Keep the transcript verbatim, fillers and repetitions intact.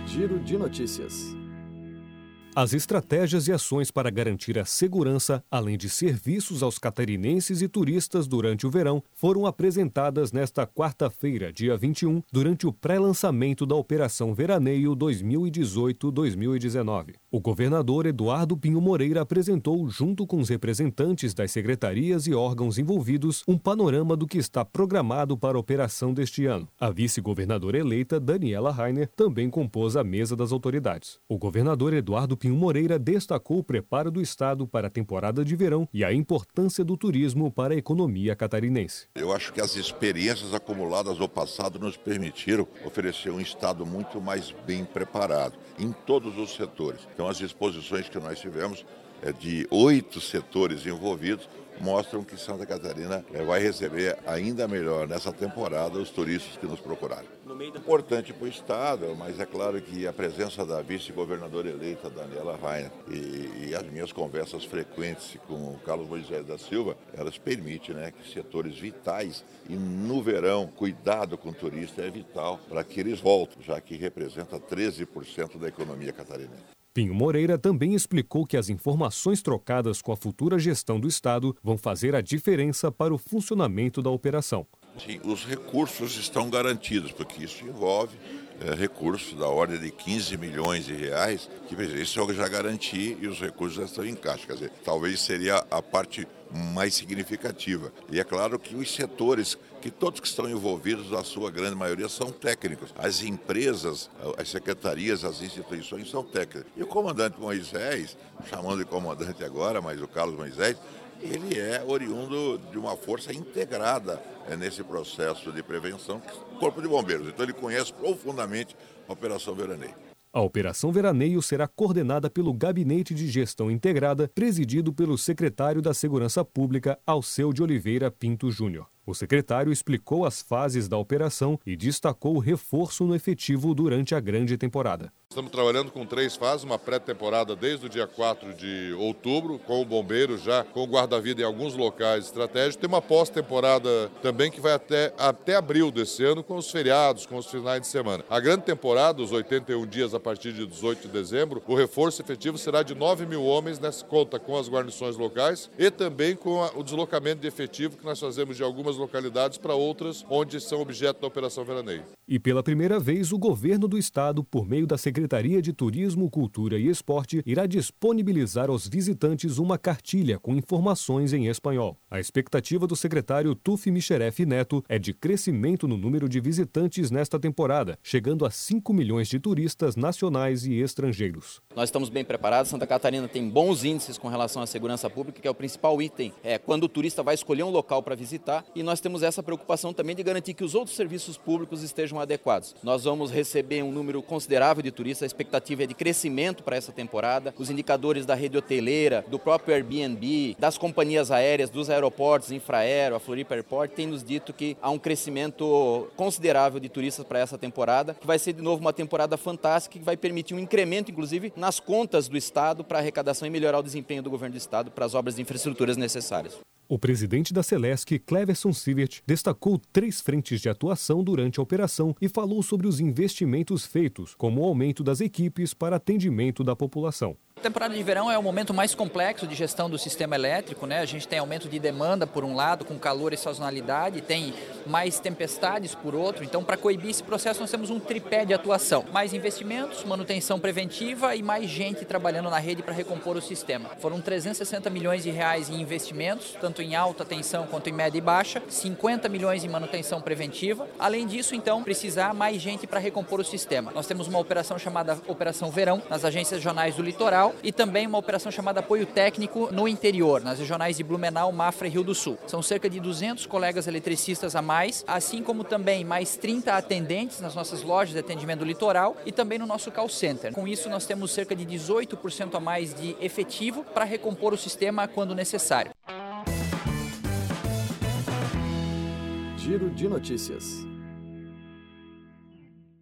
Giro de notícias. As estratégias e ações para garantir a segurança, além de serviços aos catarinenses e turistas durante o verão, foram apresentadas nesta quarta-feira, dia vinte e um, durante o pré-lançamento da Operação Veraneio dois mil e dezoito dois mil e dezenove. O governador Eduardo Pinho Moreira apresentou, junto com os representantes das secretarias e órgãos envolvidos, um panorama do que está programado para a operação deste ano. A vice-governadora eleita, Daniela Rainer, também compôs a mesa das autoridades. O governador Eduardo Pinho Moreira destacou o preparo do Estado para a temporada de verão e a importância do turismo para a economia catarinense. Eu acho que as experiências acumuladas no passado nos permitiram oferecer um Estado muito mais bem preparado em todos os setores. Então, as exposições que nós tivemos é, de oito setores envolvidos mostram que Santa Catarina é, vai receber ainda melhor nessa temporada os turistas que nos procuraram. Importante para o Estado, mas é claro que a presença da vice-governadora eleita, Daniela Rainer, e, e as minhas conversas frequentes com o Carlos Moisés da Silva, elas permitem, né, que setores vitais, e no verão, cuidado com o turista é vital para que eles voltem, já que representa treze por cento da economia catarinense. Pinho Moreira também explicou que as informações trocadas com a futura gestão do Estado vão fazer a diferença para o funcionamento da operação. Sim, os recursos estão garantidos, porque isso envolve é, recursos da ordem de quinze milhões de reais, que isso eu já garanti e os recursos já estão em caixa. Quer dizer, talvez seria a parte mais significativa. E é claro que os setores, que todos que estão envolvidos, a sua grande maioria, são técnicos. As empresas, as secretarias, as instituições são técnicas. E o comandante Moisés, chamando de comandante agora, mas o Carlos Moisés, ele é oriundo de uma força integrada é, nesse processo de prevenção, o Corpo de Bombeiros. Então ele conhece profundamente a Operação Veraneio. A Operação Veraneio será coordenada pelo Gabinete de Gestão Integrada, presidido pelo secretário da Segurança Pública, Alceu de Oliveira Pinto Júnior. O secretário explicou as fases da operação e destacou o reforço no efetivo durante a grande temporada. Estamos trabalhando com três fases, uma pré-temporada desde o dia quatro de outubro, com o bombeiro já, com o guarda-vida em alguns locais estratégicos. Tem uma pós-temporada também que vai até, até abril desse ano, com os feriados, com os finais de semana. A grande temporada, os oitenta e um dias a partir de dezoito de dezembro, o reforço efetivo será de nove mil homens, nessa conta com as guarnições locais e também com a, o deslocamento de efetivo que nós fazemos de algumas localidades para outras, onde são objeto da Operação Veraneio. E pela primeira vez, o governo do estado, por meio da Secretaria de Turismo, Cultura e Esporte, irá disponibilizar aos visitantes uma cartilha com informações em espanhol. A expectativa do secretário Tuf Micheref Neto é de crescimento no número de visitantes nesta temporada, chegando a cinco milhões de turistas nacionais e estrangeiros. Nós estamos bem preparados. Santa Catarina tem bons índices com relação à segurança pública, que é o principal item é quando o turista vai escolher um local para visitar, e nós temos essa preocupação também de garantir que os outros serviços públicos estejam adequados. Nós vamos receber um número considerável de turistas, a expectativa é de crescimento para essa temporada. Os indicadores da rede hoteleira, do próprio Airbnb, das companhias aéreas, dos aeroportos, Infraero, a Floripa Airport, tem nos dito que há um crescimento considerável de turistas para essa temporada, que vai ser de novo uma temporada fantástica, que vai permitir um incremento, inclusive, nas contas do Estado para a arrecadação e melhorar o desempenho do governo do Estado para as obras de infraestruturas necessárias. O presidente da Celesc, Cleverson Sivert, destacou três frentes de atuação durante a operação e falou sobre os investimentos feitos, como o aumento das equipes para atendimento da população. A temporada de verão é o momento mais complexo de gestão do sistema elétrico, né? A gente tem aumento de demanda por um lado, com calor e sazonalidade, tem mais tempestades por outro. Então, para coibir esse processo, nós temos um tripé de atuação. Mais investimentos, manutenção preventiva e mais gente trabalhando na rede para recompor o sistema. Foram trezentos e sessenta milhões de reais em investimentos, tanto em alta tensão quanto em média e baixa, cinquenta milhões em manutenção preventiva. Além disso, então, precisar mais gente para recompor o sistema. Nós temos uma operação chamada Operação Verão, nas agências regionais do litoral, e também uma operação chamada Apoio Técnico no interior, nas regionais de Blumenau, Mafra e Rio do Sul. São cerca de duzentos colegas eletricistas a mais, assim como também mais trinta atendentes nas nossas lojas de atendimento do litoral e também no nosso call center. Com isso, nós temos cerca de dezoito por cento a mais de efetivo para recompor o sistema quando necessário. Giro de notícias.